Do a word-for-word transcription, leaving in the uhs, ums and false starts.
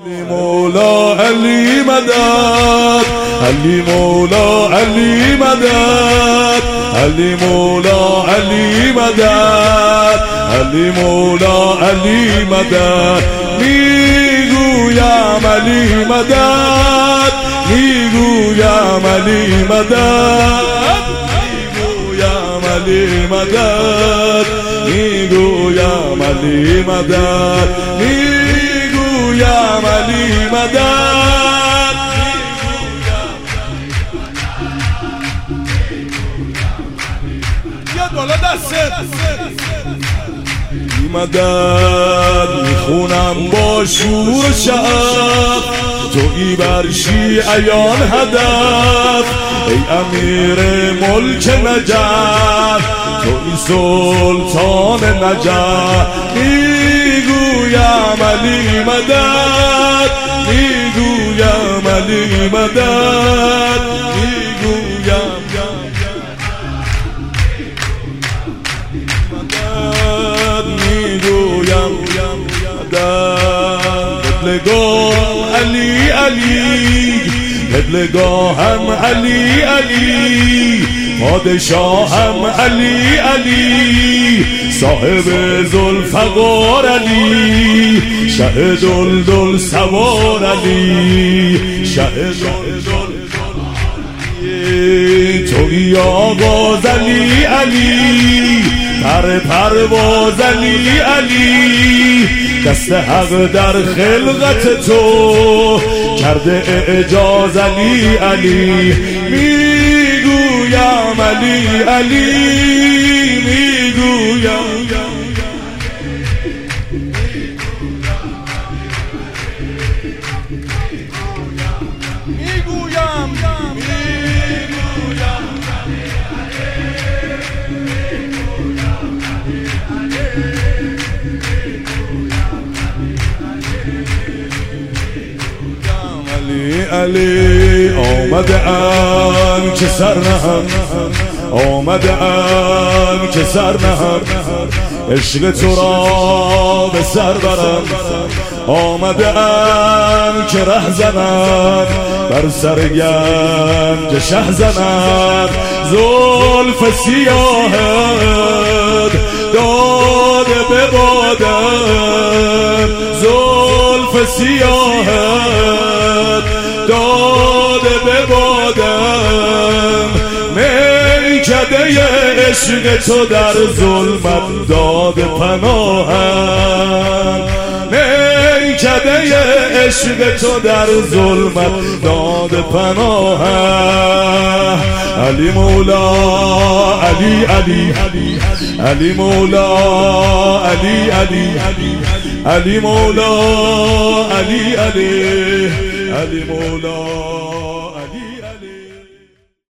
علی مولا علی مدد، علی مولا علی مدد، علی مولا علی مدد، علی مولا علی مدد. میگویم علی مدد، میگویم علی مدد، میگویم علی مدد، میگویم علی مدد، میگویم علی مدد. بیاد بالا دستت. مدد میخونم با شور و شعف، تویی بر شیعیان هدف. ای امیر ملک نجف، تویی سلطان نجف. میگویم علی مدد، میگویم علی مدد، میگویم مدد، میگویم مدد. قبلگاه علی علی، قبلگاهم علی علی، پادشاهم علی علی، صاحب ذوالفقار علی، شه دلدل سوار علی، شه دلدل تویی آغاز علی علی، پر پرواز علی علی. دست حق در خلقت تو کرده اعجاز علی علی. میگویم علی علی، میگویم میگویم علی. آمده ام که سر نهم، آمده ام که سر نهم، عشق تو را به سر برم. آمده ام که ره زنم، بر سر گنج شه زنم. زلف سیاهت داده به بادم، زلف سیاهت داده به بادم. میکده عشق تو در ظلمت داده پناهم، میکده عشق تو در ظلمت داده پناهم. علی مولا علی علی، علی مولا علی علی، علی مولا علی علی، علی مولا